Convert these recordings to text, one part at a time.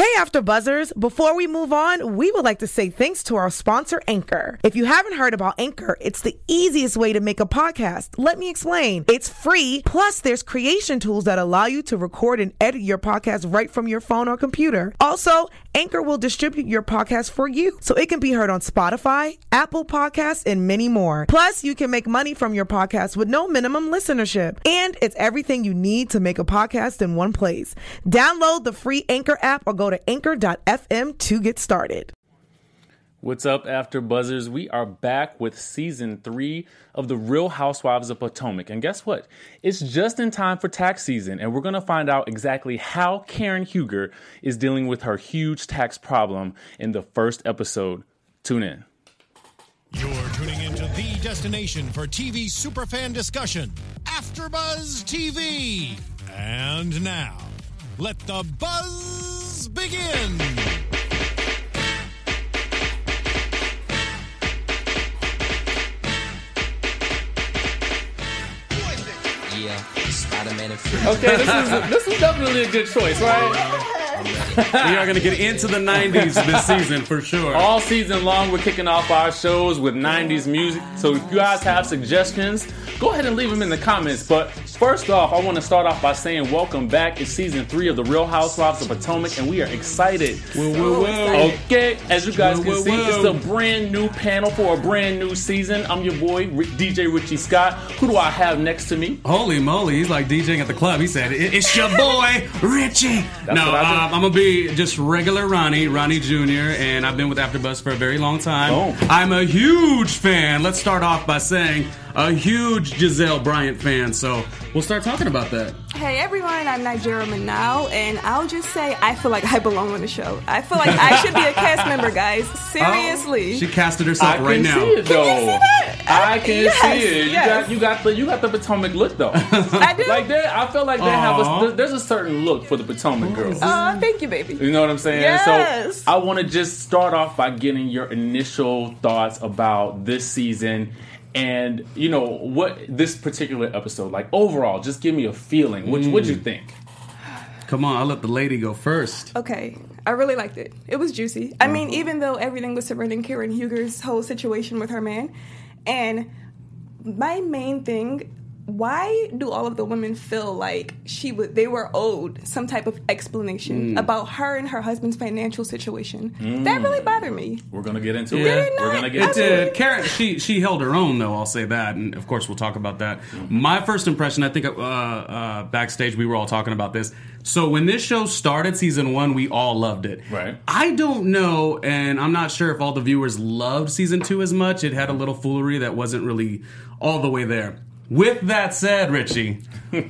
Hey, After Buzzers. Before we move on, we would like to say thanks to our sponsor, Anchor. If you haven't heard about Anchor, it's the easiest way to make a podcast. Let me explain. It's free, plus there's creation tools that allow you to record and edit your podcast right from your phone or computer. Also, Anchor will distribute your podcast for you, so it can be heard on Spotify, Apple Podcasts, and many more. Plus, you can make money from your podcast with no minimum listenership. And it's everything you need to make a podcast in one place. Download the free Anchor app or go to anchor.fm to get started. What's up, After Buzzers? We are back with season 3 of The Real Housewives of Potomac. And guess what? It's just in time for tax season, and we're going to find out exactly how Karen Huger is dealing with her huge tax problem in the first episode. Tune in. You're tuning into the destination for TV superfan discussion, AfterBuzz TV. And now, let the buzz begin. Yeah, Spider-Man and Free. Okay, this is definitely a good choice, right? We are going to get into the 90s this season for sure. All season long, we're kicking off our shows with 90s music. So if you guys have suggestions, go ahead and leave them in the comments. But first off, I want to start off by saying welcome back. It's season 3 of The Real Housewives of Potomac, and we are excited. Okay, as you guys can see, it's a brand new panel for a brand new season. I'm your boy, DJ Richie Scott. Who do I have next to me? Holy moly, he's like DJing at the club. He said, it's your boy, Richie. I'm going to be just regular Ronnie Jr., and I've been with AfterBuzz for a very long time. Oh. I'm a huge fan. Let's start off by saying a huge Giselle Bryant fan, so we'll start talking about that. Hey everyone, I'm Nigeria Manal, and I'll just say I feel like I belong on the show. I feel like I should be a cast member, guys. Seriously. Oh, she casted herself right now. I can see it, though. Can you see that? I can see it. Yes. You got the Potomac look, though. I do. Like I feel like they have there's a certain look for the Potomac girls. Thank you, baby. You know what I'm saying? Yes. So I want to just start off by getting your initial thoughts about this season. And, you know, what this particular episode, like, overall, just give me a feeling. What'd you think? Come on, I'll let the lady go first. Okay, I really liked it. It was juicy. I mean, even though everything was surrounding Karen Huger's whole situation with her man, and my main thing, why do all of the women feel like they were owed some type of explanation about her and her husband's financial situation? That really bothered me. We're gonna get into Yeah. it. We're gonna get into it. Karen, she held her own, though, I'll say that, and of course we'll talk about that. My first impression, I think backstage we were all talking about this. So when this show started, season 1, we all loved it. Right. I don't know, and I'm not sure if all the viewers loved season 2 as much. It had a little foolery that wasn't really all the way there. With that said, Richie,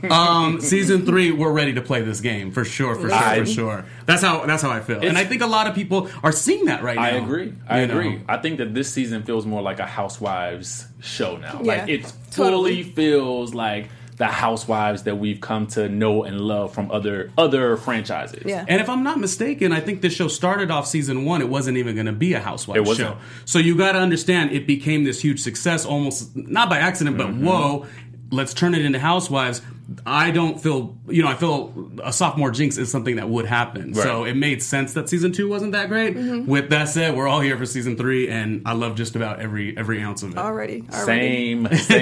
season 3, we're ready to play this game for sure. That's how I feel, and I think a lot of people are seeing that right now. I agree. I think that this season feels more like a Housewives show now. Yeah, like it fully feels like the Housewives that we've come to know and love from other franchises. Yeah. And if I'm not mistaken, I think this show started off season 1. It wasn't even going to be a Housewives show. So you got to understand, it became this huge success, almost not by accident, but whoa, let's turn it into Housewives. I don't feel, I feel a sophomore jinx is something that would happen. Right. So it made sense that season 2 wasn't that great. With that said, we're all here for season 3, and I love just about every ounce of it. Already. Same.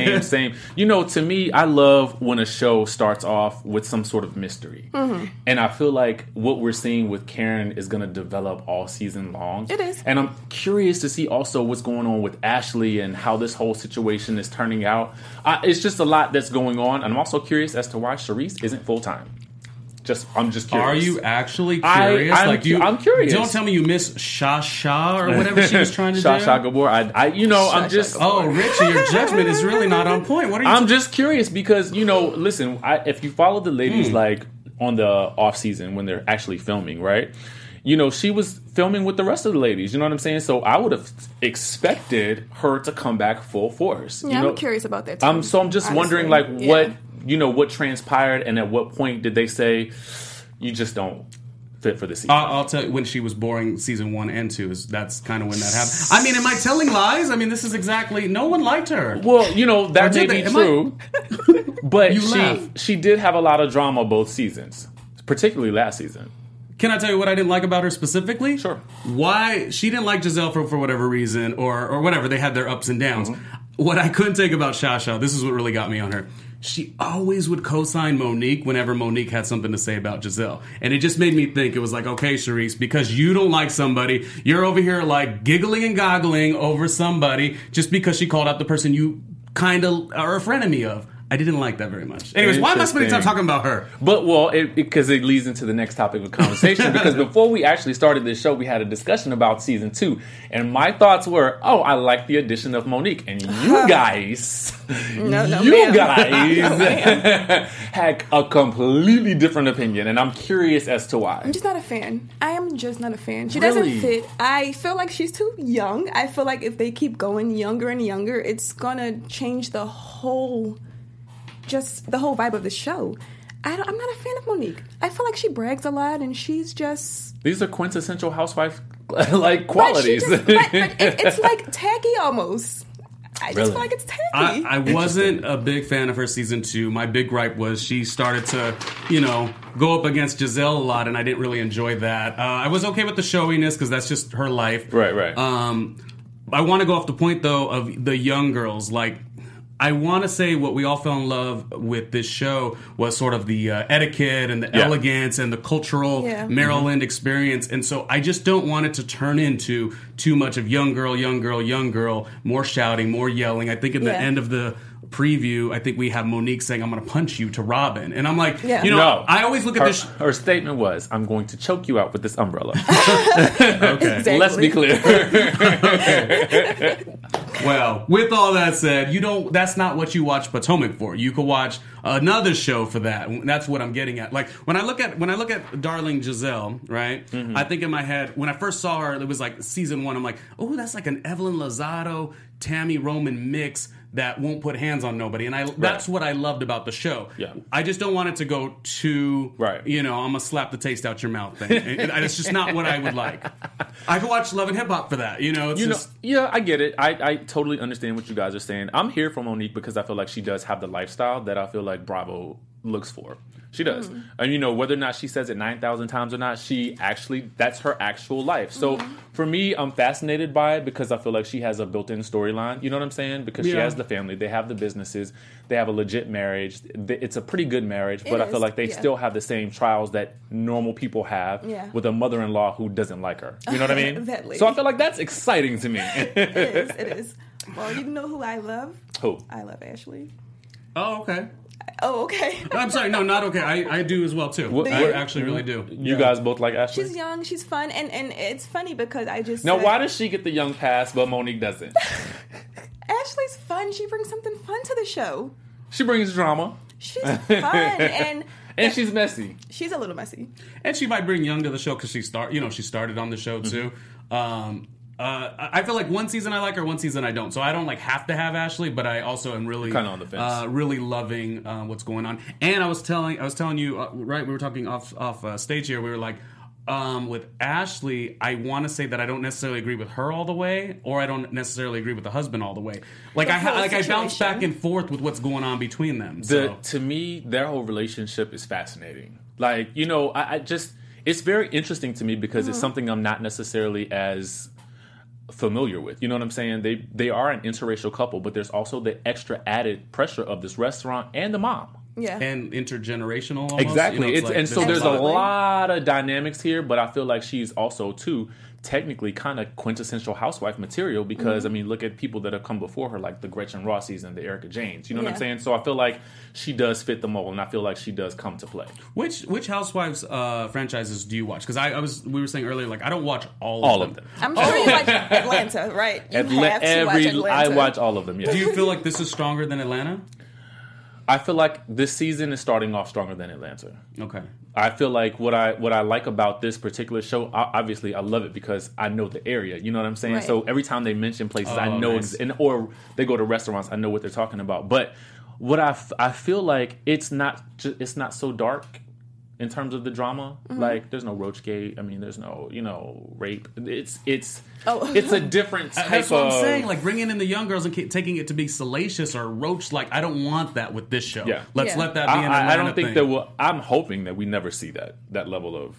To me, I love when a show starts off with some sort of mystery. And I feel like what we're seeing with Karen is going to develop all season long. It is. And I'm curious to see also what's going on with Ashley and how this whole situation is turning out. It's just a lot that's going on. And I'm also curious as to why Charisse isn't full-time. I'm just curious. Are you actually curious? I'm curious. Don't tell me you miss Shasha or whatever she was trying to do. Shasha Gabor. I'm just. Oh, Richie, your judgment is really not on point. What are you? I'm just curious because listen. If you follow the ladies like on the off season when they're actually filming, right? She was filming with the rest of the ladies. You know what I'm saying? So I would have expected her to come back full force. Yeah, I'm curious about that too. I'm just wondering, like, what transpired, and at what point did they say you just don't fit for the season? I'll tell you, when she was boring season 1 and 2, that's kind of when that happened. I mean, am I telling lies? I mean, this is exactly, no one liked her. Well, that may be true, but You laugh. she did have a lot of drama both seasons, particularly last season. Can I tell you what I didn't like about her specifically? Sure. Why she didn't like Giselle for whatever reason, or whatever. They had their ups and downs. What I couldn't take about Shasha, this is what really got me on her. She always would co-sign Monique whenever Monique had something to say about Giselle. And it just made me think, it was like, okay, Charisse, because you don't like somebody, you're over here like giggling and goggling over somebody just because she called out the person you kind of are a frenemy of. I didn't like that very much. Anyways, why am I spending time talking about her? But, well, because it leads into the next topic of conversation. Because before we actually started this show, we had a discussion about season 2. And my thoughts were, I like the addition of Monique. And you guys, had a completely different opinion. And I'm curious as to why. I'm just not a fan. I am just not a fan. She Really? doesn't fit. I feel like she's too young. I feel like if they keep going younger and younger, it's going to change the whole vibe of the show. I'm not a fan of Monique. I feel like she brags a lot, and she's just... These are quintessential housewife like qualities. But it's like tacky almost. I just feel like it's tacky. I wasn't a big fan of her season 2. My big gripe was she started to, go up against Giselle a lot, and I didn't really enjoy that. I was okay with the showiness because that's just her life. Right. I want to go off the point, though, of the young girls. Like, I want to say what we all fell in love with this show was sort of the etiquette and the elegance and the cultural Maryland experience. And so I just don't want it to turn into too much of young girl, more shouting, more yelling. I think in the end of the preview, I think we have Monique saying, "I'm going to punch you" to Robin. And I'm like, No. I always look at this. Her statement was, "I'm going to choke you out with this umbrella." Okay. Exactly. Let's be clear. Well, with all that said, that's not what you watch Potomac for. You could watch another show for that. That's what I'm getting at. Like when I look at Darling Giselle, right? I think in my head, when I first saw her, it was like season 1, I'm like, "Oh, that's like an Evelyn Lozado, Tammy Roman mix that won't put hands on nobody." And that's what I loved about the show. Yeah. I just don't want it to go too, I'm going to slap the taste out your mouth thing. It's just not what I would like. I could watch Love and Hip Hop for that. I get it. I totally understand what you guys are saying. I'm here for Monique because I feel like she does have the lifestyle that I feel like Bravo looks for. She does. And whether or not she says it 9,000 times or not, that's her actual life. So for me, I'm fascinated by it because I feel like she has a built-in storyline. You know what I'm saying? Because she has the family, they have the businesses, they have a legit marriage. It's a pretty good marriage, but I feel like they still have the same trials that normal people have with a mother-in-law who doesn't like her. You know what I mean? So I feel like that's exciting to me. It is. Well, you know who I love? Who? I love Ashley. Oh, okay. Oh, okay. I'm sorry. No, not okay. I do as well, too. I actually really do. You guys both like Ashley? She's young. She's fun. And it's funny because I just... Now, why does she get the young pass, but Monique doesn't? Ashley's fun. She brings something fun to the show. She brings drama. She's fun. And she's messy. She's a little messy. And she might bring Young to the show because she started on the show, too. I feel like one season I like her, one season I don't. So I don't have to have Ashley, but I also am really kind of on the fence. Really loving what's going on. And I was telling you, right? We were talking off stage here. We were like, with Ashley, I want to say that I don't necessarily agree with her all the way, or I don't necessarily agree with the husband all the way. I bounce back and forth with what's going on between them. To me, their whole relationship is fascinating. It's very interesting to me because it's something I'm not necessarily as familiar with. You know what I'm saying? They are an interracial couple, but there's also the extra added pressure of this restaurant and the mom. Yeah. And intergenerational almost. Exactly. So there's a lot of dynamics here, but I feel like she's also, too, technically kind of quintessential housewife material because, look at people that have come before her, like the Gretchen Rosses and the Erica Janes. You know what I'm saying? So I feel like she does fit the mold, and I feel like she does come to play. Which Housewives franchises do you watch? Because we were saying earlier, I don't watch all of them. I'm sure you watch Atlanta, right? You have to watch Atlanta. I watch all of them, yeah. Do you feel like this is stronger than Atlanta? I feel like this season is starting off stronger than Atlanta. Okay. I feel like what I like about this particular show, obviously I love it because I know the area. You know what I'm saying? Right. So every time they mention places, I know, nice. or they go to restaurants, I know what they're talking about. But what I feel like it's not so dark in terms of the drama. Like there's no Roachgate. There's no rape. It's a different type of. That's what I'm saying. Bringing in the young girls and taking it to be salacious or roach. I don't want that with this show. Yeah. Let's let that be an Atlanta I don't think thing. that I'm hoping that we never see that level of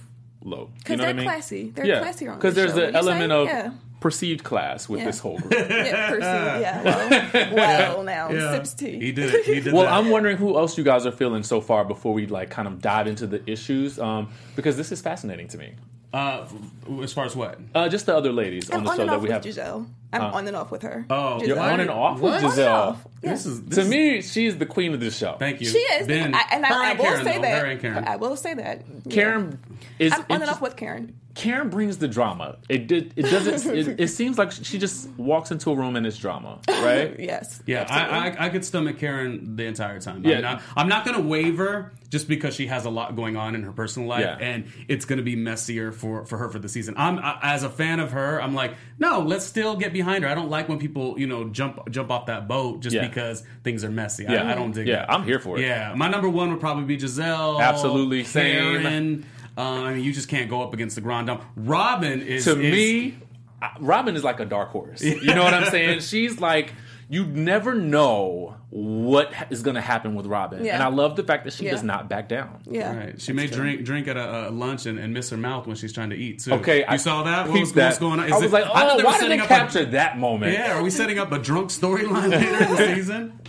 low. Because You know what I they're mean? classy. They're classier on Because the there's show. an element of Yeah. perceived class with Yeah. this whole group. Yeah, perceived, yeah. Well, now, sips tea. He did it. He did Well, that. I'm wondering who else you guys are feeling so far before we like kind of dive into the issues, because this is fascinating to me. As far as what? Just the other ladies on I'm the on show and that off we with have. Giselle. I'm on and off with her. Oh, You're Giselle. on and off What? with On and Giselle. off. Yeah. This is To me, she's the queen of this show. Thank you. She is. Ben, I her will Karen, say though. that. Her and Karen. I will say that. Yeah. Karen is I'm on and off with Karen. Karen brings the drama. It doesn't. It seems like she just walks into a room and it's drama, right? Yes. Yeah, absolutely. I could stomach Karen the entire time. Yeah. I'm not going to waver just because she has a lot going on in her personal life, Yeah. and it's going to be messier for her for the season. As a fan of her, I'm like, no, let's still get behind her. I don't like when people jump off that boat just Yeah. because things are messy. Yeah. I don't dig Yeah, that. I'm here for it. Yeah, my number one would probably be Giselle. Absolutely, same. Karen. I mean, you just can't go up against the Grand Dame. Robin is To me, Robin is like a dark horse. You know what I'm saying? She's like, you never know what is going to happen with Robin. Yeah. And I love the fact that she Yeah. does not back down. Yeah. Right. She may drink at a lunch and miss her mouth when she's trying to eat too. Okay, you saw that? peeped What's going on? I was like, I thought oh, they were why did setting they up capture that moment? Yeah, are we setting up a drunk storyline later in the season?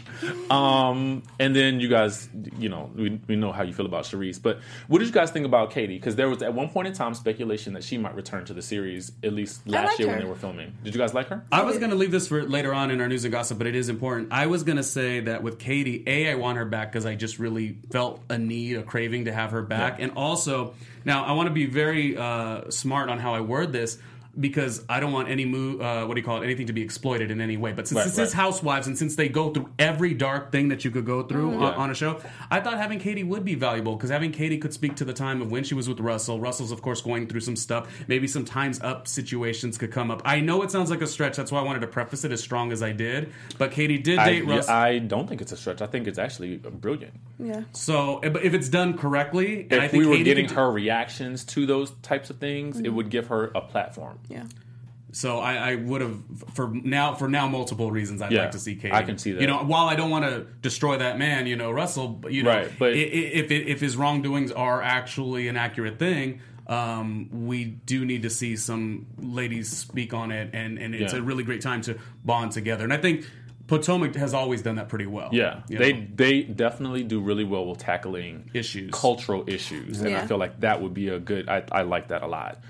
And then you guys, we know how you feel about Charisse. But what did you guys think about Katie? Because there was at one point in time speculation that she might return to the series, at least last like year when her. they were filming. Did you guys like her? I was going to leave this for later on in our news and gossip, but it is important. I was going to say that with Katie, I want her back because I just really felt a craving to have her back. Yeah. And also, now I want to be very smart on how I word this, because I don't want any anything to be exploited in any way. But since this is Housewives, and since they go through every dark thing that you could go through on a show, I thought having Katie would be valuable, because having Katie could speak to the time of when she was with Russell. Russell's, of course, going through some stuff. Maybe some times up situations could come up. I know it sounds like a stretch. That's why I wanted to preface it as strong as I did. But Katie did date Russell. I don't think it's a stretch. I think it's actually brilliant. Yeah. So if it's done correctly, and I If think we were Katie getting could- her reactions to those types of things, it would give her a platform. Yeah. So I would have for now multiple reasons I'd Yeah, like to see Katie. I can see that. While I don't want to destroy that man, Russell, but Right, but- if his wrongdoings are actually an accurate thing, we do need to see some ladies speak on it, and it's Yeah. a really great time to bond together. And I think Potomac has always done that pretty well. Yeah, You they know? they definitely do really well with tackling Issues. cultural issues, and I Yeah. feel like that would be a good. I like that a lot.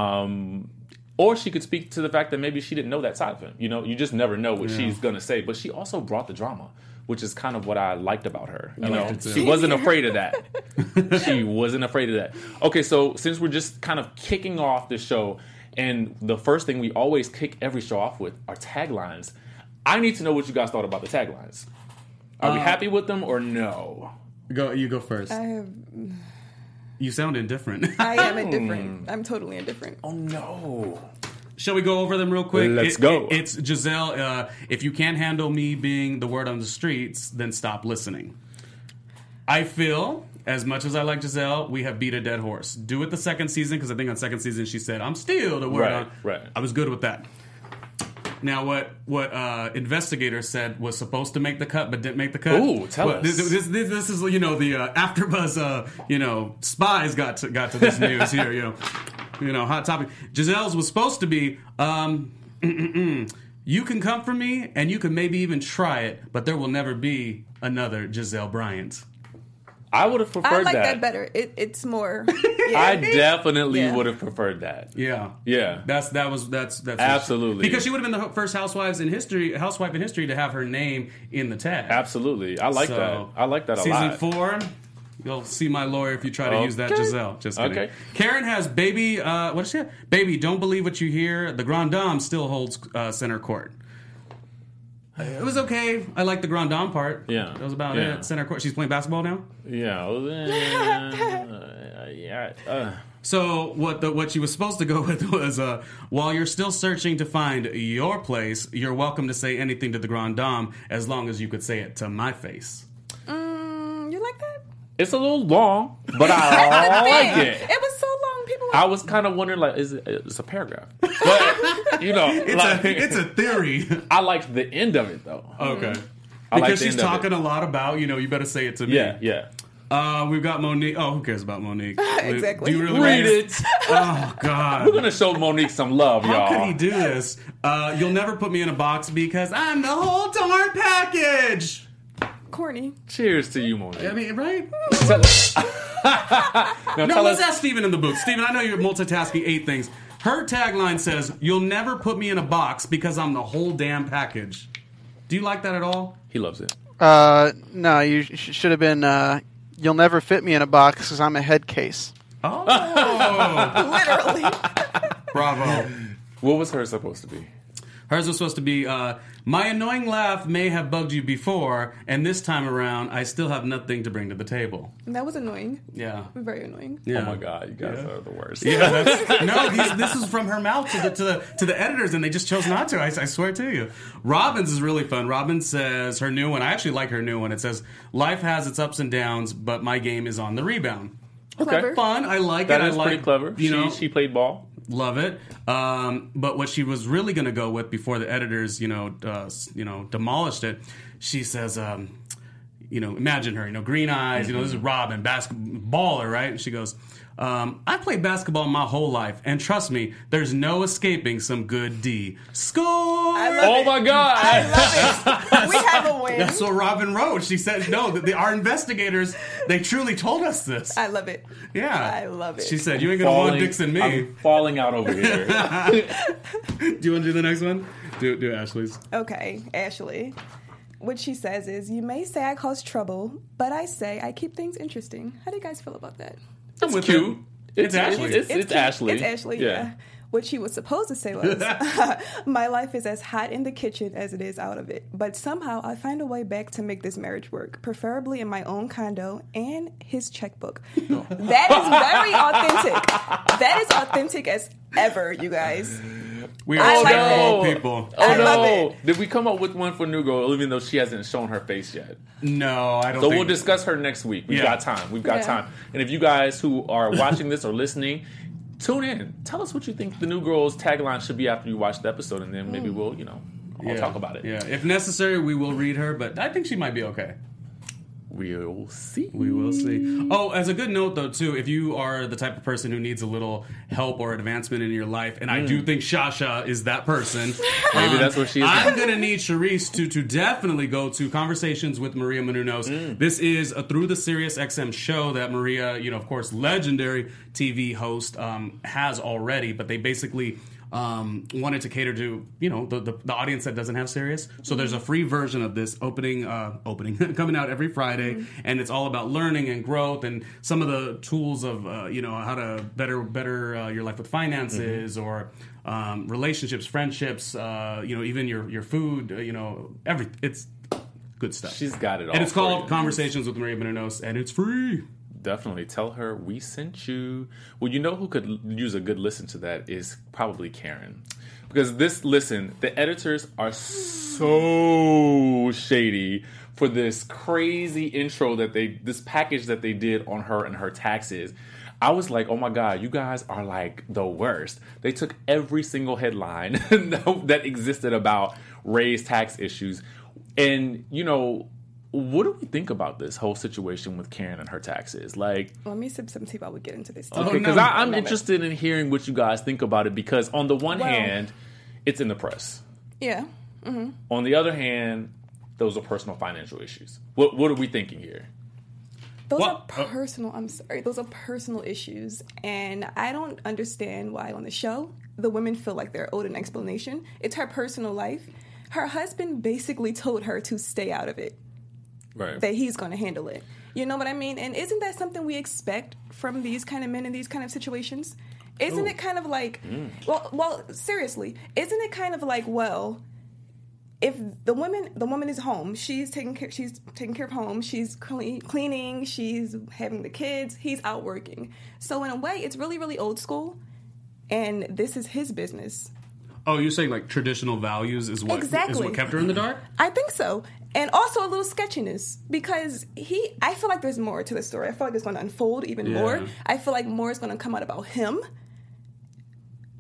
Or she could speak to the fact that maybe she didn't know that side of him. You just never know what she's gonna say. But she also brought the drama, which is kind of what I liked about her. liked it too. She wasn't afraid of that. She wasn't afraid of that. Okay, so since we're just kind of kicking off the show, and the first thing we always kick every show off with are taglines, I need to know what you guys thought about the taglines. Are we happy with them or no? You go first. You sound indifferent. I am indifferent. I'm totally indifferent. Oh no. Shall we go over them real quick? Let's go. It's Giselle. If you can't handle me being the word on the streets, then stop listening. I feel, as much as I like Giselle, we have beat a dead horse. Do it the second season, because I think on second season she said, I'm still the word on. Right. I was good with that. Now, what investigators said was supposed to make the cut, but didn't make the cut. Ooh, tell us. This is the AfterBuzz spies got to this news here. Hot topic. Giselle's was supposed to be you can come for me and you can maybe even try it, but there will never be another Giselle Bryant. I would have preferred I like that better. It's more. Yeah. I definitely Yeah. would have preferred that. Yeah, Yeah. That's Absolutely. because she would have been the first housewife in history to have her name in the tag. Absolutely. I like So, that. I like that a Season lot. 4, you'll see my lawyer if you try to use that, Okay. Giselle. Just kidding. Okay. Karen has baby. What is she? Baby, don't believe what you hear. The Grand Dame still holds center court. It was okay. I like the Grand Dame part. Yeah. That was about Yeah. it. Center court. She's playing basketball now. Yeah. Yeah. So what she was supposed to go with was, while you're still searching to find your place, you're welcome to say anything to the Grand Dame as long as you could say it to my face. You like that? It's a little long, but I like it. It was so long. People were I was kind of wondering, like, it's a paragraph? But, It's a theory. I liked the end of it, though. Okay. I like Because the she's end of talking it. a lot about, you better say it to me. Yeah, yeah. We've got Monique. Oh, who cares about Monique? Exactly. Do you really Read it. Oh, God. We're gonna show Monique some love, How y'all. could he do this? You'll never put me in a box because I'm the whole darn package. Corny. Cheers to you, Monique. I mean, right? Now No, tell let's us. ask Steven in the booth. Steven, I know you're multitasking 8 things. Her tagline says, "You'll never put me in a box because I'm the whole damn package." Do you like that at all? He loves it. No, you should have been, "You'll never fit me in a box because I'm a head case." Oh, Literally. bravo. What was hers supposed to be? Hers was supposed to be, "My annoying laugh may have bugged you before, and this time around, I still have nothing to bring to the table." That was annoying. Yeah. Very annoying. Yeah. Oh my God, you guys are the worst. Yeah, this is from her mouth to the editors, and they just chose not to. I swear to you. Robin's is really fun. Robin says her new one. I actually like her new one. It says, "Life has its ups and downs, but my game is on the rebound." Clever. Fun. I like That it. is I like, pretty clever. She played ball. Love it. But what she was really going to go with before the editors, demolished it, she says, imagine her, green eyes, this is Robin, baller, right? And she goes, "I played basketball my whole life, and trust me, there's no escaping some good D. Score!" Oh my God! I love it. We have a win. That's what Robin wrote. She said, "No, our investigators, they truly told us this." I love it. Yeah, I love it. She said, "You ain't gonna want dicks in me." I'm falling out over here. Do you want to do the next one? Do Ashley's. Okay, Ashley. What she says is, "You may say I cause trouble, but I say I keep things interesting." How do you guys feel about that? I'm with Cute. it. It's Ashley. It's cute. Ashley. It's Ashley, yeah. What she was supposed to say was, "My life is as hot in the kitchen as it is out of it. But somehow I find a way back to make this marriage work, preferably in my own condo and his checkbook." That is very authentic. That is authentic as ever, you guys. We I are like terrible that. people. Oh I no! love it. Did we come up with one for New Girl, even though she hasn't shown her face yet? No, I don't So think we'll discuss her next week. We've Yeah. got time. We've got Yeah. time. And if you guys who are watching this or listening, tune in. Tell us what you think the New Girl's tagline should be after you watch the episode, and then maybe we'll, Yeah. talk about it. Yeah, if necessary, we will read her, but I think she might be okay. We'll see. We will see. Oh, as a good note, though, too, if you are the type of person who needs a little help or advancement in your life, and I do think Shasha is that person. Maybe that's what she is. I'm going to need Charisse to definitely go to Conversations with Maria Menounos. This is a Through the Sirius XM show that Maria, of course, legendary TV host, has already, but they basically wanted to cater to the audience that doesn't have Sirius. So there's a free version of this opening coming out every Friday, and it's all about learning and growth and some of the tools of how to better your life with finances or relationships, friendships, even your food, everything. It's good stuff. She's got it all. And it's for called you. Conversations with Maria Menounos, and it's free. Definitely tell her we sent you. Well, who could use a good listen to that is probably Karen. Because the editors are so shady for this crazy intro this package that they did on her and her taxes. I was like, oh my God, you guys are like the worst. They took every single headline that existed about Ray's tax issues. And, what do we think about this whole situation with Karen and her taxes? Like, Let me sip some tea while we get into this. okay, because no. I'm interested in hearing what you guys think about it. Because on the one hand, it's in the press. Yeah. On the other hand, those are personal financial issues. What are we thinking here? Those What? are personal. I'm sorry. Those are personal issues, and I don't understand why on the show the women feel like they're owed an explanation. It's her personal life. Her husband basically told her to stay out of it. Right. That he's going to handle it. You know what I mean? And isn't that something we expect from these kind of men in these kind of situations? Isn't it kind of like, well, seriously, isn't it kind of like, well, if the woman is home, she's taking care of home, she's cleaning, she's having the kids, he's out working. So in a way, it's really, really old school, and this is his business. Oh, you're saying like traditional values is what kept her in the dark? I think so. And also a little sketchiness, because I feel like there's more to the story. I feel like it's going to unfold even more. I feel like more is going to come out about him.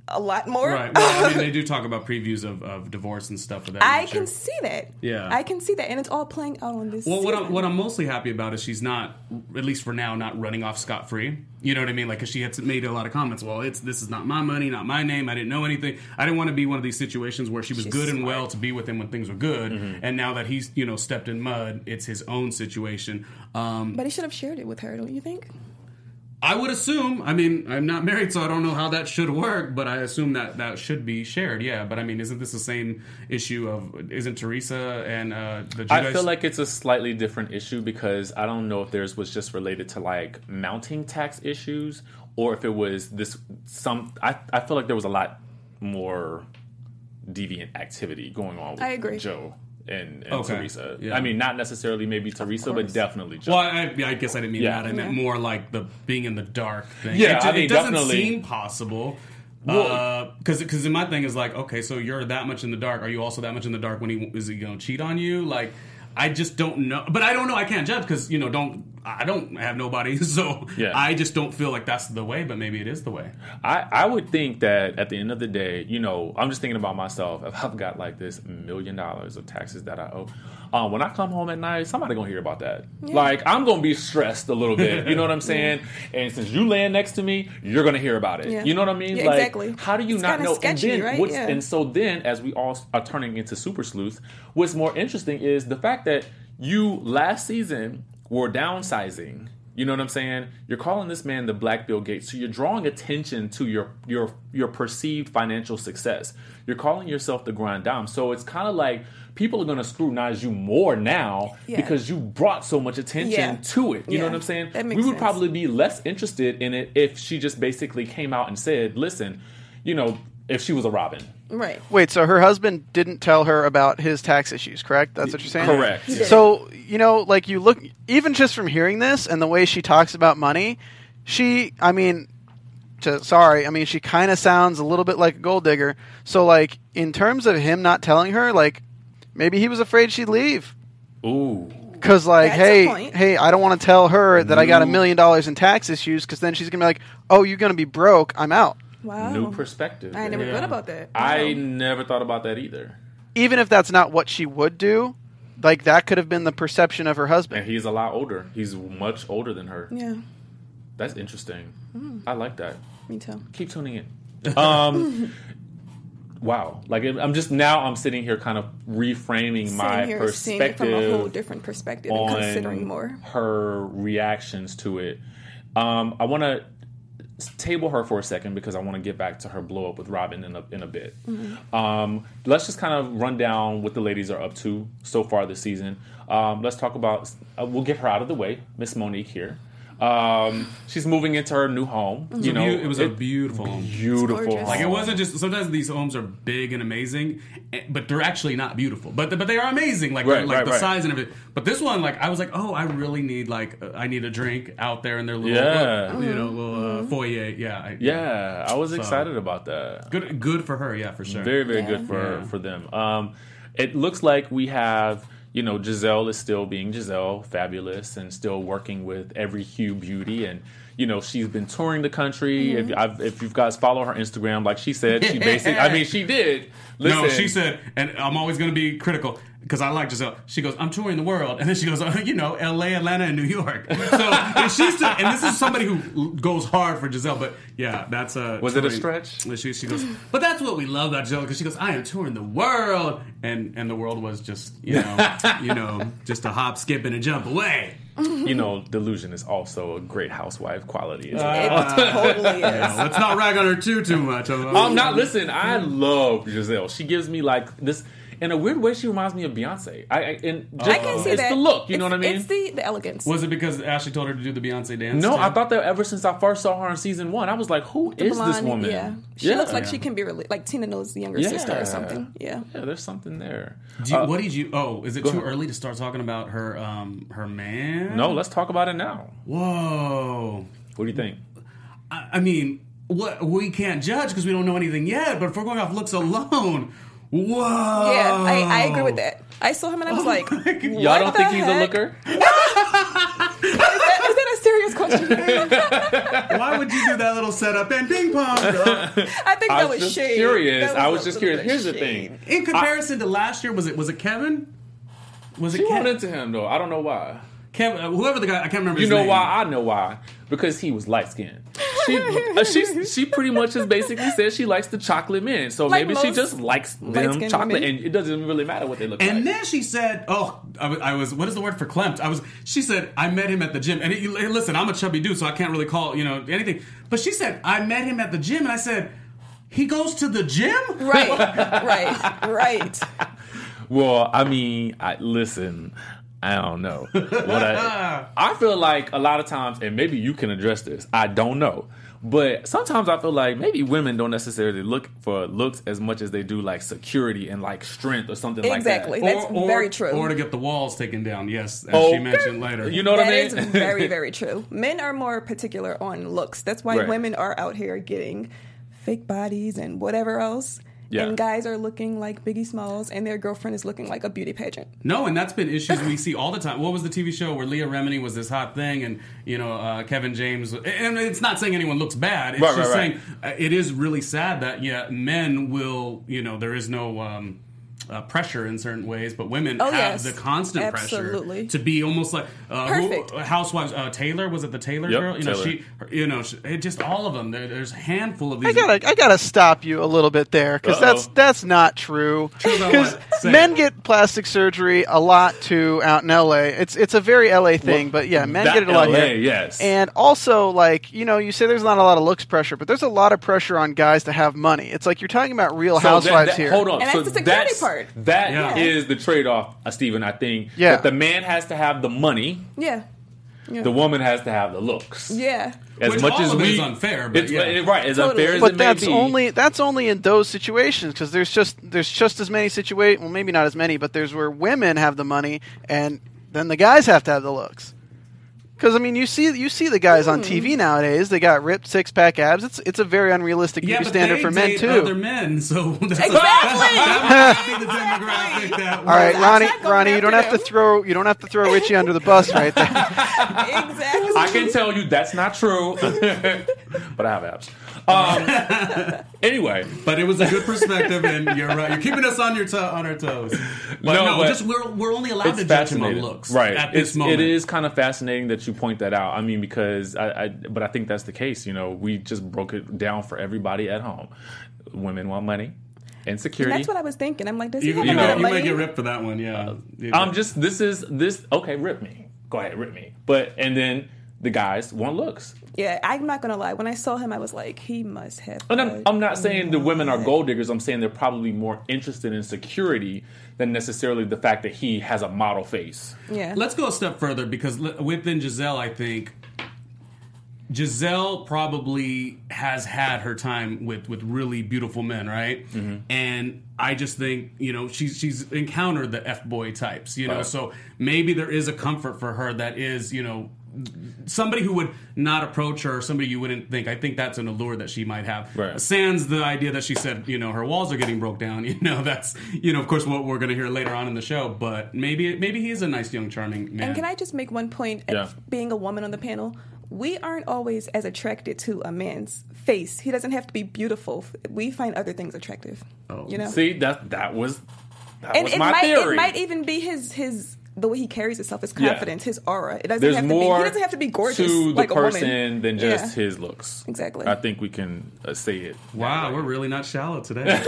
a lot more. Right. Well, I mean, they do talk about previews of divorce and stuff of that I nature. can see that. Yeah. I can see that, and it's all playing out on this Well, season. what I'm mostly happy about is she's not, at least for now, not running off scot-free. You know what I mean? Like, because she had made a lot of comments. Well, this is not my money, not my name. I didn't know anything. I didn't want to be one of these situations where she was She's good and smart. well to be with him when things were good, and now that he's stepped in mud, it's his own situation. But he should have shared it with her, don't you think? I would assume. I mean, I'm not married, so I don't know how that should work, but I assume that should be shared. Yeah, but I mean, isn't this the same issue of isn't Teresa and the Judice? I feel like it's a slightly different issue because I don't know if theirs was just related to like mounting tax issues or if it was I feel like there was a lot more deviant activity going on with I agree. Joe and Okay. Teresa. Yeah. I mean, not necessarily maybe Teresa, but course. definitely Joe. Well, I guess I didn't mean Yeah. that. I meant more like the being in the dark thing. Yeah, it, I mean, it doesn't definitely. seem possible. Well- Because my thing is like, okay, so you're that much in the dark. Are you also that much in the dark when is he going to cheat on you? Like, I just don't know. But I don't know. I can't judge because I don't have nobody, so Yeah. I just don't feel like that's the way. But maybe it is the way. I would think that at the end of the day, I'm just thinking about myself. If I've got like this $1 million of taxes that I owe, when I come home at night, somebody gonna hear about that. Like I'm gonna be stressed a little bit. You know what I'm saying? And since you laying next to me, you're gonna hear about it. Yeah. You know what I mean? Yeah, like, exactly. How do you It's not kinda know? sketchy, and then right? Yeah. and so then, as we all are turning into super sleuths, what's more interesting is the fact that you last season were downsizing. You know what I'm saying? You're calling this man the Black Bill Gates, so you're drawing attention to your perceived financial success. You're calling yourself the Grand Dame, so it's kind of like people are going to scrutinize you more now because you brought so much attention to it. You know what I'm saying? That makes we would sense. probably be less interested in it if she just basically came out and said, "Listen, if she was a Robin." Right. Wait, so her husband didn't tell her about his tax issues, correct? That's what you're saying? Correct. So, like you look, even just from hearing this and the way she talks about money, she kind of sounds a little bit like a gold digger. So, like, in terms of him not telling her, like, maybe he was afraid she'd leave. Ooh. Because, like, That's a point. hey, I don't want to tell her that I got $1 million in tax issues, because then she's going to be like, oh, you're going to be broke, I'm out. Wow. New perspective. I never Yeah. thought about that. I Wow. never thought about that either. Even if that's not what she would do, like, that could have been the perception of her And husband. he's a lot older. He's much older than her. Yeah, That's interesting. I like that. me too. Keep tuning in. Wow. Like I'm sitting here kind of reframing my Sitting here seeing it from a whole perspective different perspective and on considering more. her reactions to it. I want to table her for a second because I want to get back to her blow up with Robin in a bit. Let's just kind of run down what the ladies are up to so far this season. Let's talk about. We'll get her out of the way, Miss Monique here. She's moving into her new home. It was a beautiful home. Beautiful. It's gorgeous. Like, it home. wasn't just, sometimes these homes are big and amazing, but they're actually not beautiful. But they are amazing, like Right, the right. size and everything. But this one, like, I was like, oh, I really need I need a drink out there in their little, Yeah. little foyer. Yeah, Yeah, I was excited about that. good for her. Yeah, for sure. Very, very good for them. It looks like we have, Giselle is still being Giselle, fabulous, and still working with Every Hue Beauty. And, she's been touring the country. If you guys follow her Instagram, like she said, she basically, she did. Listen, No, she said, and I'm always going to be critical because I like Giselle. She goes, I'm touring the world. And then she goes, L.A., Atlanta, and New York. So, and this is somebody who goes hard for Giselle, but yeah, that's Was it a stretch? She goes, but that's what we love about Giselle, because she goes, I am touring the world. And the world was just, just a hop, skip, and a jump away. delusion is also a great housewife quality. As well. It totally is. Let's not rag on her too much. I'm not. Listen, I love Giselle. She gives me like this. In a weird way, she reminds me of Beyonce. I can see that. It's the look. You know what I mean? It's the elegance. Was it because Ashley told her to do the Beyonce dance? No, too? I thought that ever since I first saw her in season 1, I was like, "Who is this Blonde, woman?" Yeah, she looks like she can be like Tina Knowles' younger sister or something. Yeah. Yeah, there's something there. What did you? Oh, is it too ahead. early to start talking about her? Her man? No, let's talk about it now. Whoa. What do you think? I mean, what we can't judge because we don't know anything yet. But if we're going off looks alone, whoa. Yeah, I agree with that. I saw him and I was like, Y'all don't think he's a looker? Is that a serious question? question. Why would you do that little setup and ping pong? I think I that was was just shade. curious. That I was was a just little curious. bit Here's the shade. thing. In comparison to last year, was it Kevin? Was She it went Kevin? into him though. I don't know why. Kevin, whoever the guy, I can't remember You his know name. why? I know why. Because he was light skinned. She pretty much just basically said she likes the chocolate men. So Like maybe she most just likes them light-skinned chocolate, women. and it doesn't really matter what they look And like. then she said, I was, what is the word for clamped? She said, I met him at the gym. And listen, I'm a chubby dude, so I can't really call, anything. But she said, I met him at the gym. And I said, he goes to the gym? Right. Well, I mean, listen. I don't know. I feel like a lot of times, and maybe you can address this. I don't know. But sometimes I feel like maybe women don't necessarily look for looks as much as they do like security and like strength or something Exactly. like that. That's very true. Or to get the walls taken down, yes, as she mentioned later. You know what I That mean? is very, very true. Men are more particular on looks. That's why Right. women are out here getting fake bodies and whatever else. Yeah. And guys are looking like Biggie Smalls, and their girlfriend is looking like a beauty pageant. No, and that's been issues we see all the time. What was the TV show where Leah Remini was this hot thing, and Kevin James? And it's not saying anyone looks bad. It's just saying it is really sad that men will. There is no pressure in certain ways, but women have the constant Absolutely. pressure to be almost like Perfect. Housewives. Taylor, was it the Taylor girl? Taylor. Just all of them. There's a handful of these. I gotta stop you a little bit there because that's not true. True about Because what? Say men it. get plastic surgery a lot too out in LA. It's a very LA thing, but yeah, men get it a lot LA, here. yes. And also, you say there's not a lot of looks pressure, but there's a lot of pressure on guys to have money. It's like you're talking about Real Housewives here. Hold on. And so that's the security that's, part. That is the trade-off, Stephen, I think. Yeah. That the man has to have the money. Yeah. The woman has to have the looks. Yeah. As Which much all as of it we, is unfair, but it's, yeah. right, as Totally. unfair as But it may be. that's only in those situations because there's just as many situations. Well, maybe not as many, but there's where women have the money and then the guys have to have the looks. Because I mean, you see the guys on TV nowadays. They got ripped 6-pack abs. It's a very unrealistic beauty standard for men date too. Other men, so that's Exactly. that might be the demographic that. All right, That's not going Ronnie, you don't have after to throw Richie under the bus right there. Exactly. I can tell you that's not true, but I have abs. Anyway, But it was a good perspective, and you're right. You're keeping us on our toes. But No, but we're only allowed it's to judge him on fascinating, looks, right? At this moment, It is kind of fascinating that you point that out. I mean, because but I think that's the case. We just broke it down for everybody at home. Women want money and security. And that's what I was thinking. I'm like, does he You, have you, a know, lot of you money? might get ripped for that one, yeah. Okay, rip me. Go ahead, rip me. And then the guys want looks. Yeah, I'm not gonna lie. When I saw him, I was like, he must have. And I'm not saying the women are gold diggers. I'm saying they're probably more interested in security than necessarily the fact that he has a model face. Yeah. Let's go a step further because within Giselle, I think Giselle probably has had her time with really beautiful men, right? Mm-hmm. And I just think, she's encountered the F-boy types, so maybe there is a comfort for her that is, somebody who would not approach her, somebody you wouldn't think. I think that's an allure that she might have. Right. Sans the idea that she said, her walls are getting broke down. That's, of course, what we're going to hear later on in the show. But maybe he is a nice, young, charming man. And can I just make one point? Being a woman on the panel, we aren't always as attracted to a man's face. He doesn't have to be beautiful. We find other things attractive. Oh. See, that was and my theory. It might even be his the way he carries himself, his confidence, his aura. It doesn't There's have to more be. He doesn't have to be gorgeous to the like a person woman than just his looks. Exactly. I think we can say it. Wow, we're really not shallow today.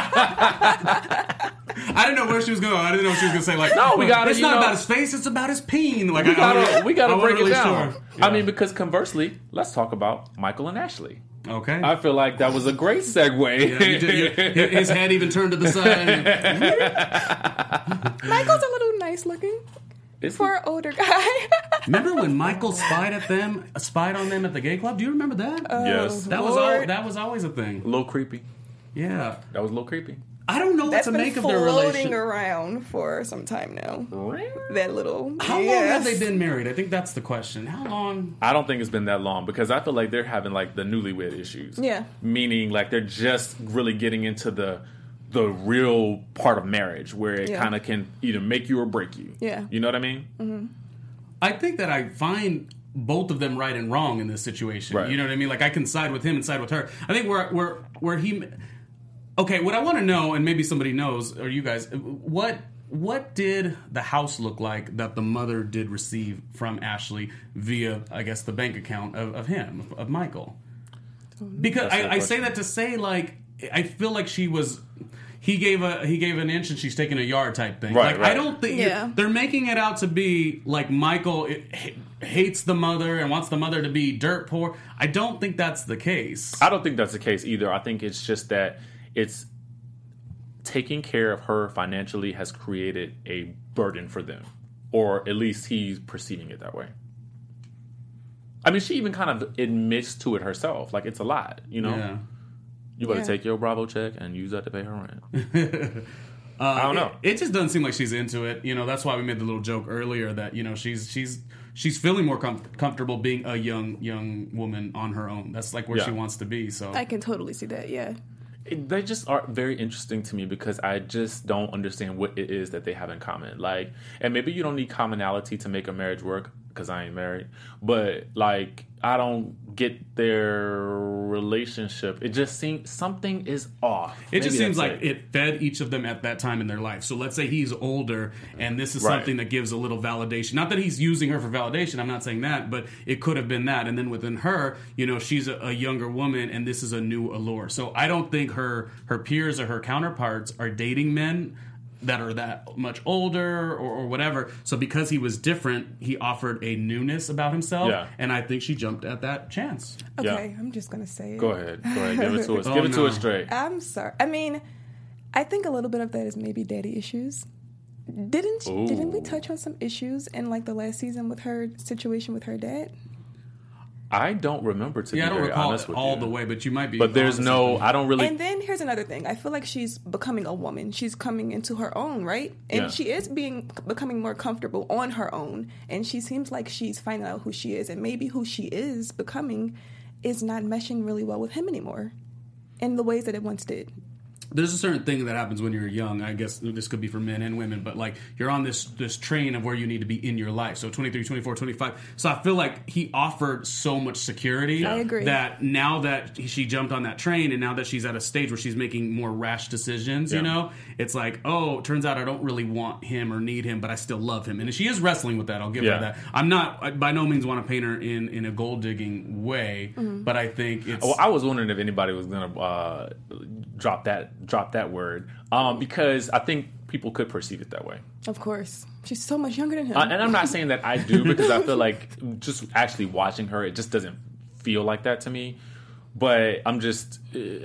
I didn't know where she was going. I didn't know what she was going to say. Like, no, we got It's not about his face; it's about his peen. Like, we gotta break really it down. Sure. Yeah. I mean, because conversely, let's talk about Michael and Ashley. Okay. I feel like that was a great segue. Yeah, his head even turned to the side. Michael's a little nice looking for an older guy. Remember when Michael spied on them at the gay club? Do you remember that? Yes. That was always a thing. A little creepy. Yeah. That was a little creepy. I don't know what That's to been make of their floating relationship. around for some time now. That little. How long have they been married? I think that's the question. How long? I don't think it's been that long because I feel like they're having like the newlywed issues. Yeah. Meaning like they're just really getting into the real part of marriage where it kind of can either make you or break you. Yeah. You know what I mean? Mm-hmm. I think that I find both of them right and wrong in this situation. Right. You know what I mean? Like I can side with him and side with her. I think where he. Okay, what I want to know, and maybe somebody knows, or you guys, what did the house look like that the mother did receive from Ashley via, I guess, the bank account of Michael? Because I say that to say, like, I feel like he gave an inch and she's taking a yard type thing. Right, I don't think Yeah. they're making it out to be like Michael hates the mother and wants the mother to be dirt poor. I don't think that's the case. I don't think that's the case either. I think it's just that it's taking care of her financially has created a burden for them, or at least he's perceiving it that way. I mean, she even kind of admits to it herself, like it's a lot, you know. Yeah. You better Yeah. take your Bravo check and use that to pay her rent. I don't know. It just doesn't seem like she's into it. You know, that's why we made the little joke earlier that, you know, she's feeling more comfortable being a young woman on her own. That's like where she wants to be. So I can totally see that. Yeah. They just are very interesting to me because I just don't understand what it is that they have in common. Like, and maybe you don't need commonality to make a marriage work because I ain't married, but like, I don't get their relationship. It just seems something is off. it just Maybe seems that's like it fed each of them at that time in their life. So let's say he's older and this is Right. something that gives a little validation. Not that he's using her for validation. I'm not saying that, but it could have been that. And then within her, you know, she's a younger woman and this is a new allure. So I don't think her peers or her counterparts are dating men that are that much older or whatever. So because he was different, he offered a newness about himself. Yeah. And I think she jumped at that chance. Okay, I'm just gonna say it. Go ahead. Give it to us. Oh, Give it to no. us straight. I'm sorry. I mean, I think a little bit of that is maybe daddy issues. Didn't we touch on some issues in like the last season with her situation with her dad? I don't remember, to Yeah, I be don't very recall honest it with all you. the way, but you might be. But there's onto no, something. I don't really. And then here's another thing. I feel like she's becoming a woman. She's coming into her own, right? And Yeah. she is becoming more comfortable on her own. And she seems like she's finding out who she is. And maybe who she is becoming is not meshing really well with him anymore in the ways that it once did. There's a certain thing that happens when you're young. I guess this could be for men and women, but like you're on this train of where you need to be in your life. So 23, 24, 25. So I feel like he offered so much security I agree. that now that she jumped on that train and now that she's at a stage where she's making more rash decisions, you Yeah. know, it's like, oh, it turns out I don't really want him or need him, but I still love him. And she is wrestling with that. I'll give Yeah. her that. I'm not, I by no means want to paint her in a gold digging way, but I think it's. Well, I was wondering if anybody was gonna drop that word because I think people could perceive it that way. Of course. She's so much younger than him. And I'm not saying that I do because I feel like just actually watching her, it just doesn't feel like that to me. But I'm just,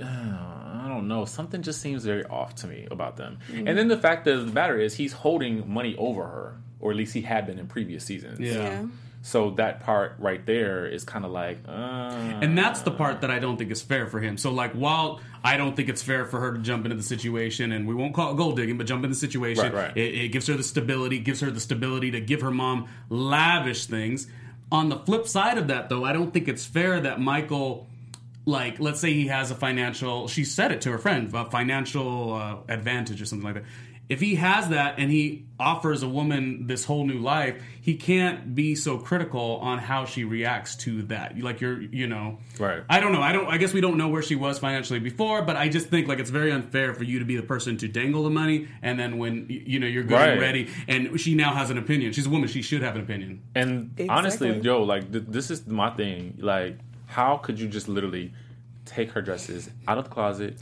I don't know. Something just seems very off to me about them. Mm-hmm. And then the fact of the matter is he's holding money over her, or at least he had been in previous seasons. Yeah. So that part right there is kind of like, And that's the part that I don't think is fair for him. So, like, while I don't think it's fair for her to jump into the situation, and we won't call it gold digging, but jump in the situation, Right. It gives her the stability, to give her mom lavish things. On the flip side of that, though, I don't think it's fair that Michael, like, let's say he has a financial, she said it to her friend, a financial advantage or something like that. If he has that and he offers a woman this whole new life, he can't be so critical on how she reacts to that. Like you know, Right. I don't know. I guess we don't know where she was financially before, but I just think like it's very unfair for you to be the person to dangle the money, and then when you know you're good and Right. ready, and she now has an opinion. She's a woman. She should have an opinion. And Exactly. honestly, yo, like this is my thing. Like, how could you just literally take her dresses out of the closet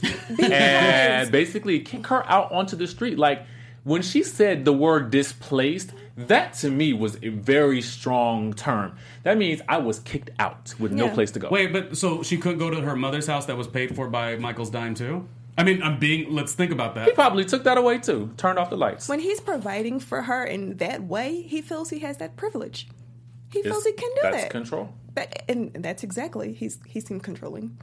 and basically kick her out onto the street? Like, when she said the word displaced, that to me was a very strong term. That means I was kicked out with no Yeah. place to go. Wait, but so she couldn't go to her mother's house that was paid for by Michael's dime too? I mean, let's think about that. He probably took that away too. Turned off the lights. When he's providing for her in that way, he feels he has that privilege. He feels he can do That's that. control. And that's exactly. He seemed controlling.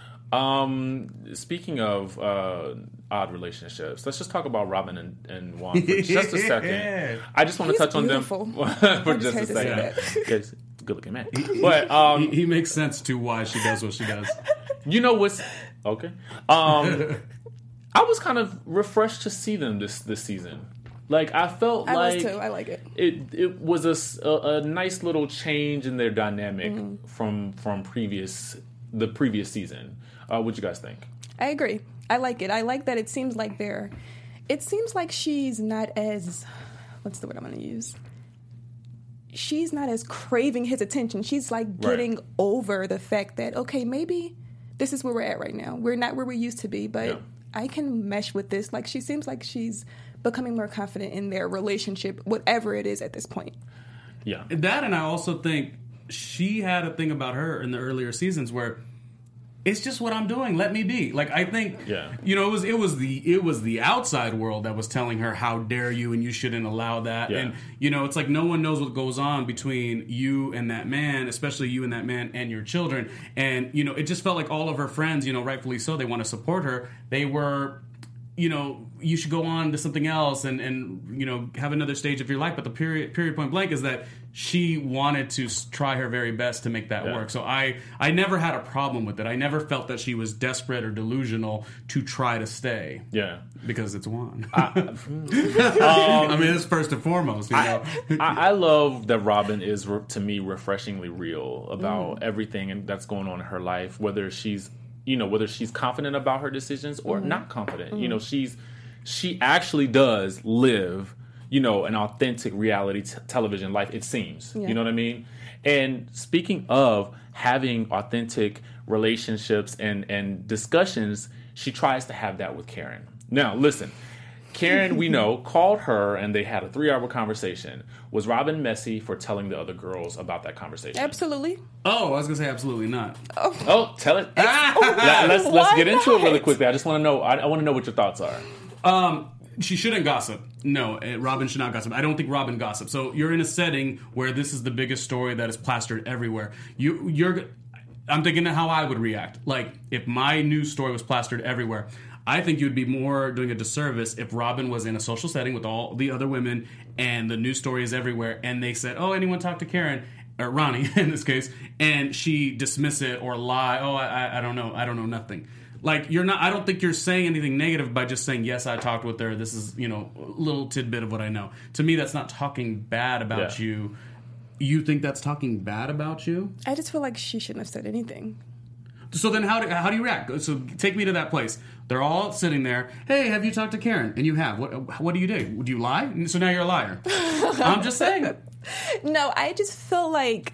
Speaking of odd relationships, let's just talk about Robin and Juan for just a second. Yeah. I just want to He's touch on them beautiful. for I just just a had to say second. that. Yes, good looking man. But He makes sense to why she does what she does. you know what's okay? I was kind of refreshed to see them this season. Like, I felt I like was too. I like it. It was a nice little change in their dynamic from the previous season. What you guys think? I agree. I like it. I like that it seems like she's not as, what's the word I'm going to use? She's not as craving his attention. She's like getting over the fact that, okay, maybe this is where we're at right now. We're not where we used to be, but I can mesh with this. Like, she seems like she's becoming more confident in their relationship, whatever it is at this point. Yeah. That, and I also think she had a thing about her in the earlier seasons where it's just what I'm doing. Let me be. Like, I think, it was the outside world that was telling her, how dare you, and you shouldn't allow that. Yeah. And, it's like no one knows what goes on between you and that man, especially you and that man and your children. And, it just felt like all of her friends, rightfully so, they want to support her. They were, you should go on to something else and have another stage of your life. But the period point blank is that she wanted to try her very best to make that work. So I never had a problem with it. I never felt that she was desperate or delusional to try to stay. Yeah. Because it's Juan. I mean, it's first and foremost. I love that Robin is, to me, refreshingly real about everything that's going on in her life, whether she's confident about her decisions or not confident. She actually does live, an authentic reality television life, it seems. Yeah. You know what I mean? And speaking of having authentic relationships and discussions, she tries to have that with Karen. Now, listen. Karen, we know, called her and they had a 3-hour conversation. Was Robin messy for telling the other girls about that conversation? Absolutely. Oh, I was going to say absolutely not. Oh, tell it. Let's get into it really quickly. I just want to know. I want to know what your thoughts are. She shouldn't gossip. No, Robin should not gossip. I don't think Robin gossips. So you're in a setting where this is the biggest story that is plastered everywhere. I'm thinking of how I would react. Like, if my news story was plastered everywhere, I think you'd be more doing a disservice if Robin was in a social setting with all the other women and the news story is everywhere and they said, oh, anyone talk to Karen? Or Ronnie, in this case, and she dismiss it or lie. Oh, I don't know. I don't know nothing. Like, you're not. I don't think you're saying anything negative by just saying, yes, I talked with her. This is, a little tidbit of what I know. To me, that's not talking bad about you. You think that's talking bad about you? I just feel like she shouldn't have said anything. So then how do you react? So take me to that place. They're all sitting there. Hey, have you talked to Karen? And you have. What do you do? Would you lie? So now you're a liar. I'm just saying. No, I just feel like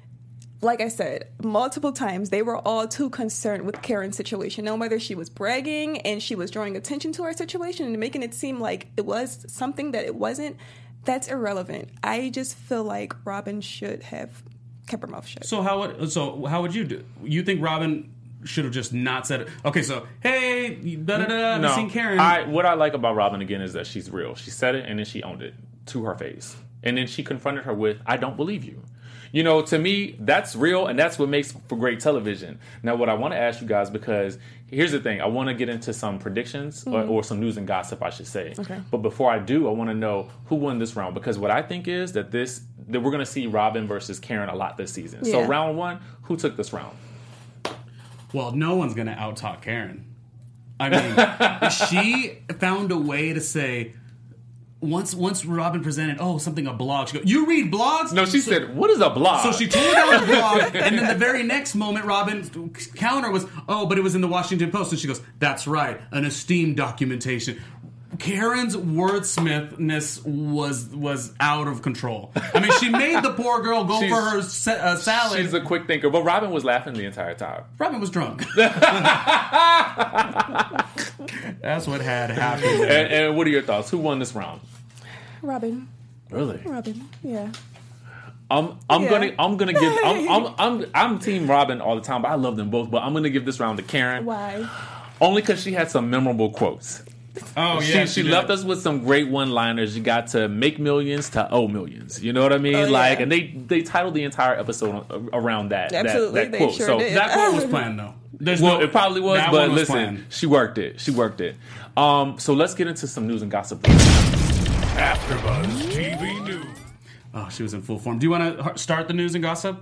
I said, multiple times, they were all too concerned with Karen's situation. No, whether she was bragging and she was drawing attention to her situation and making it seem like it was something that it wasn't, that's irrelevant. I just feel like Robin should have kept her mouth shut. So how would you do? You think Robin should have just not said it? Okay, so, hey, have you seen Karen? What I like about Robin, again, is that she's real. She said it, and then she owned it to her face. And then she confronted her with, I don't believe you. To me, that's real, and that's what makes for great television. Now, what I want to ask you guys, because here's the thing. I want to get into some predictions, or some news and gossip, I should say. Okay. But before I do, I want to know who won this round. Because what I think is that we're going to see Robin versus Karen a lot this season. Yeah. So round 1, who took this round? Well, no one's going to out-talk Karen. I mean, she found a way to say... Once Robin presented, a blog. She goes, you read blogs? No, she said, what is a blog? So she tore down the blog, and then the very next moment, Robin's counter was, but it was in the Washington Post. And she goes, that's right, an esteemed documentation. Karen's wordsmithness was out of control. I mean, she made the poor girl go for her salad. She's a quick thinker, but Robin was laughing the entire time. Robin was drunk. That's what had happened. And what are your thoughts? Who won this round? Robin. Really? Robin. Yeah. I'm team Robin all the time, but I love them both. But I'm gonna give this round to Karen. Why? Only because she had some memorable quotes. Oh yeah, she left us with some great one-liners. You got to make millions to owe millions. You know what I mean? And they titled the entire episode around that. Absolutely, that quote. they sure did. That quote was planned though. It probably was, but listen, planned. She worked it. So let's get into some news and gossip. AfterBuzz TV News. Oh, she was in full form. Do you want to start the news and gossip?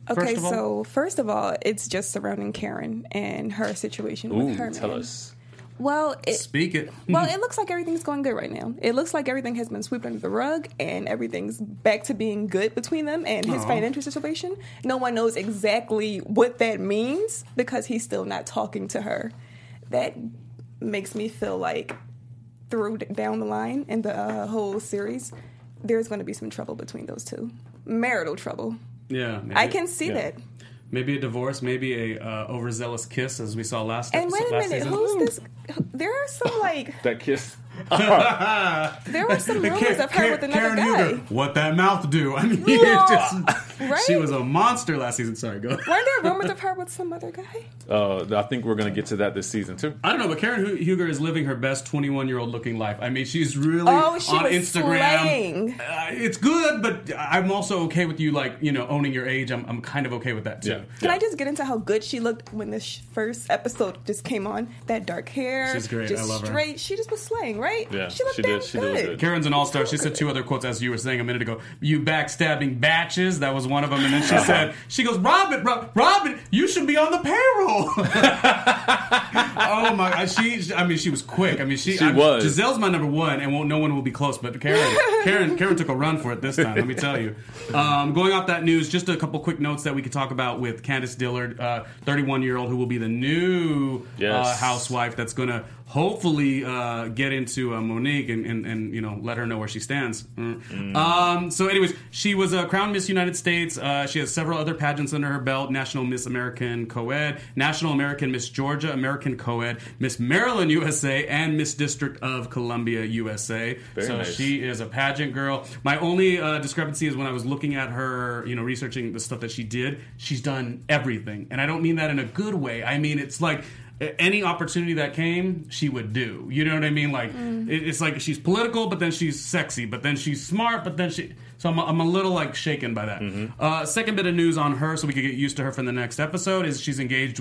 First of all, it's just surrounding Karen and her situation with her man. Tell us. Well, Speak it. Well, it looks like everything's going good right now. It looks like everything has been swept under the rug and everything's back to being good between them and his financial situation. No one knows exactly what that means because he's still not talking to her. That makes me feel like down the line in the whole series, there's going to be some trouble between those two. Marital trouble. Yeah. Maybe, I can see that. Maybe a divorce, maybe a overzealous kiss, as we saw last And wait a minute, season. who's this? There are some like That kiss. there were some rumors of her with another Karen guy. Huger, what that mouth do? I mean, Right? she was a monster last season. Sorry, go. Weren't there rumors of her with some other guy? I think we're going to get to that this season, too. I don't know, but Karen Huger is living her best 21-year-old looking life. I mean, she's really She on was Instagram. slaying. It's good, but I'm also okay with you, like, owning your age. I'm kind of okay with that, too. Yeah. Can I just get into how good she looked when this first episode just came on? That dark hair. She's great. Just I love her. straight. She just was slaying, right? Yeah, She looked she damn did. She did look good. Karen's an all-star. She said two other quotes, as you were saying a minute ago. You backstabbing batches. That was one of them. And then she said, Robin, you should be on the payroll. Oh, my. She was quick. I mean, she was. Giselle's my number one, and no one will be close. But Karen took a run for it this time, let me tell you. Going off that news, just a couple quick notes that we could talk about with Candace Dillard, 31-year-old, who will be the new housewife that's going to hopefully get into Monique and let her know where she stands. So anyways, she was a Crown Miss United States. She has several other pageants under her belt: National Miss American Co-Ed, National American Miss Georgia American Co-Ed, Miss Maryland USA, and Miss District of Columbia USA. Very nice. She is a pageant girl. My only discrepancy is when I was looking at her, researching the stuff that she did, she's done everything. And I don't mean that in a good way. I mean, it's like any opportunity that came, she would do. You know what I mean? Like, it's like she's political, but then she's sexy, but then she's smart, but then she... So I'm a little, like, shaken by that. Second bit of news on her, so we could get used to her for the next episode, is she's engaged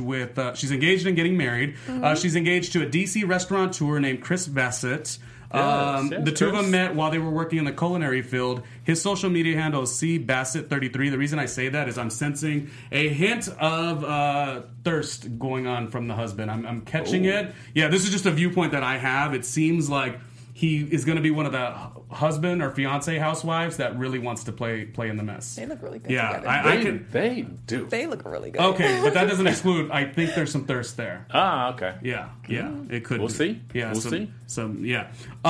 in getting married. She's engaged to a DC restaurateur named Chris Bassett. The two of them met while they were working in the culinary field. His social media handle is cbassett33. The reason I say that is I'm sensing a hint of thirst going on from the husband. I'm catching it. Yeah, this is just a viewpoint that I have. It seems like he is going to be one of the husband or fiance housewives that really wants to play in the mess. They look really good together. together. They do. They look really good. Okay, but that doesn't exclude. I think there's some thirst there. Okay. Yeah, it could. We'll be. see. Yeah, we'll see. Yeah.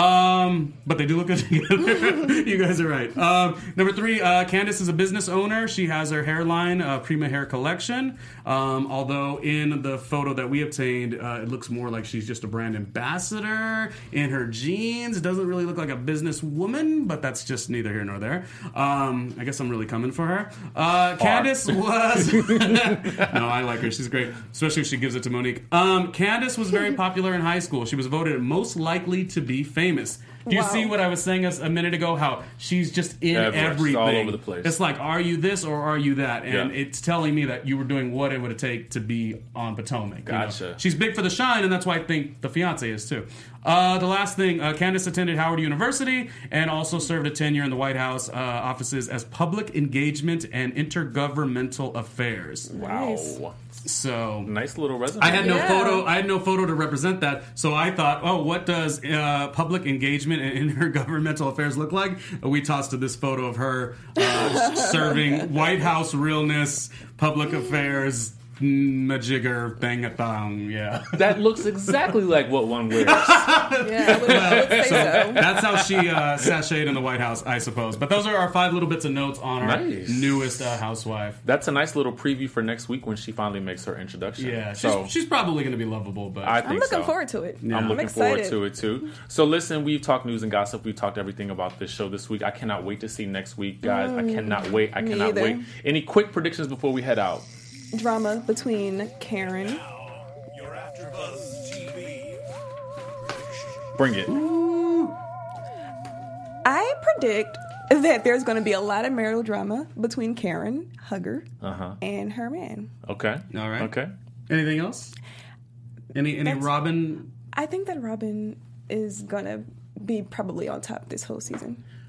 But they do look good together. You guys are right. Number 3, Candace is a business owner. She has her hairline, Prima Hair Collection. Although in the photo that we obtained, it looks more like she's just a brand ambassador in her jeans. It doesn't really look like a businesswoman, but that's just neither here nor there. I guess I'm really coming for her. Candace was... No, I like her. She's great, especially if she gives it to Monique. Candace was very popular in high school. She was voted most likely to be famous. Do you see what I was saying a minute ago? How she's just in everything. All over the place. It's like, are you this or are you that? And it's telling me that you were doing what it would take to be on Potomac. Gotcha. She's big for the shine, and that's why I think the fiance is too. The last thing, Candace attended Howard University and also served a tenure in the White House offices as Public Engagement and Intergovernmental Affairs. Wow. Nice. So nice little resume. I had no photo. I had no photo to represent that. So I thought, what does public engagement and intergovernmental affairs look like? We tossed to this photo of her serving White House realness, public affairs, majigger, thing-a-thong. Yeah, that looks exactly like what one wears. Yeah, I would say so. That's how she sashayed in the White House, I suppose. But those are our 5 little bits of notes on our newest housewife. That's a nice little preview for next week when she finally makes her introduction. Yeah, she's probably going to be lovable. But I'm looking forward to it. Yeah. I'm looking forward to it too. So listen, we've talked news and gossip. We've talked everything about this show this week. I cannot wait to see next week, guys. I cannot wait. I cannot wait. Any quick predictions before we head out? Drama between Karen. Your AfterBuzz TV. Bring it. I predict that there's going to be a lot of marital drama between Karen Hugger and her man. Okay. All right. Okay. Anything else? Any Robin? I think that Robin is going to be probably on top this whole season.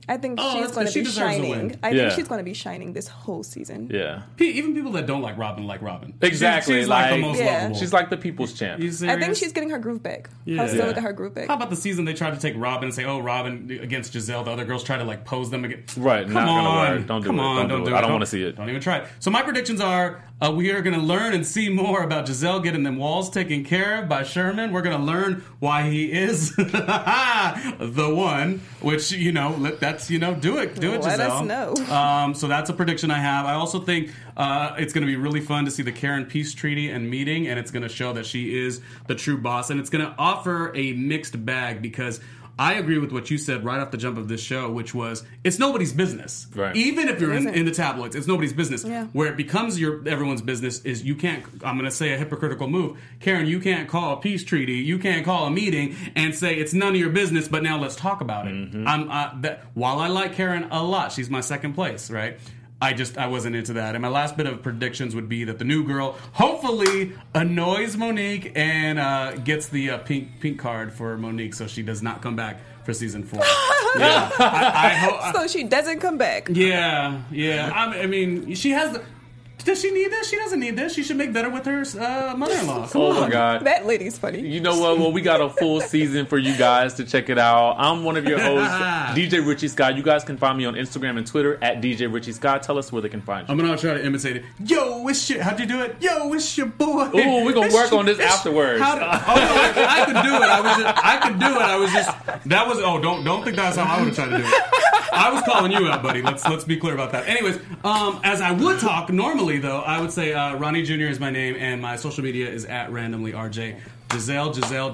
I think Oh, she's that's going good. to She be deserves a win. shining. I Yeah. think she's going to be shining this whole season. Yeah. Even people that don't like Robin like Robin. Exactly, She's like the like- most Yeah. lovable. She's like the people's champ. You I serious? think she's getting her groove back. Yeah. I'll still Yeah. get her groove back. How about the season they tried to take Robin and say, "Oh, Robin against Giselle"? The other girls try to like pose them against. Right, Come not gonna on, work. Don't do come it. on, Don't do it. I don't wanna see it. Don't even try it. So my predictions are: we are going to learn and see more about Giselle getting them walls taken care of by Sherman. We're going to learn why he is the one. Which that's do it, Let Giselle. us know. So that's a prediction I have. I also think it's going to be really fun to see the Karen peace treaty and meeting, and it's going to show that she is the true boss, and it's going to offer a mixed bag because I agree with what you said right off the jump of this show, which was it's nobody's business. Right. Even if you're It isn't. in the tabloids, it's nobody's business. Yeah. Where it becomes everyone's business is you can't. I'm going to say a hypocritical move, Karen. You can't call a peace treaty. You can't call a meeting and say it's none of your business. But now let's talk about it. While I like Karen a lot, she's my second place, right? I wasn't into that. And my last bit of predictions would be that the new girl hopefully annoys Monique and gets the pink card for Monique so she does not come back for season 4. Yeah. I hope. So she doesn't come back. Yeah. I mean, she has the. Does she need this? She doesn't need this. She should make better with her mother-in-law. Come Oh on. my God. That lady's funny. You know what? Well, we got a full season for you guys to check it out. I'm one of your hosts, DJ Richie Scott. You guys can find me on Instagram and Twitter at DJ Richie Scott. Tell us where they can find you. I'm gonna try to imitate it. Yo, it's your. How'd you do it? Yo, it's your boy. Ooh, we're gonna work on this afterwards. I could do it. I could do it. I was just. That was. Oh, don't think that's how I would have tried to do it. I was calling you out, buddy. Let's be clear about that. Anyways, as I would talk normally, though, I would say Ronnie Jr. is my name, and my social media is at randomlyrj. Giselle.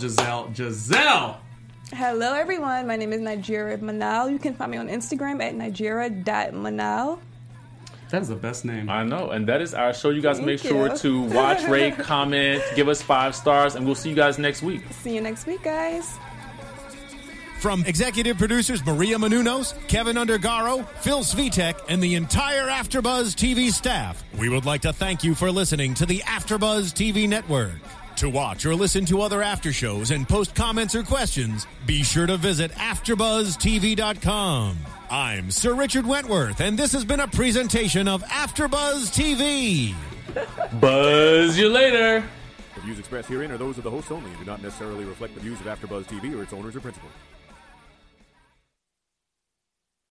Hello, everyone. My name is Nigeria Manal. You can find me on Instagram at nigeria.manal. That is the best name. I know, and that is our show. You guys make Thank sure you. to watch, rate, comment, give us 5 stars, and we'll see you guys next week. See you next week, guys. From executive producers Maria Menounos, Kevin Undergaro, Phil Svitek, and the entire AfterBuzz TV staff, we would like to thank you for listening to the AfterBuzz TV network. To watch or listen to other after shows and post comments or questions, be sure to visit AfterBuzzTV.com. I'm Sir Richard Wentworth, and this has been a presentation of AfterBuzz TV. Buzz you later. The views expressed herein are those of the hosts only and do not necessarily reflect the views of AfterBuzz TV or its owners or principals.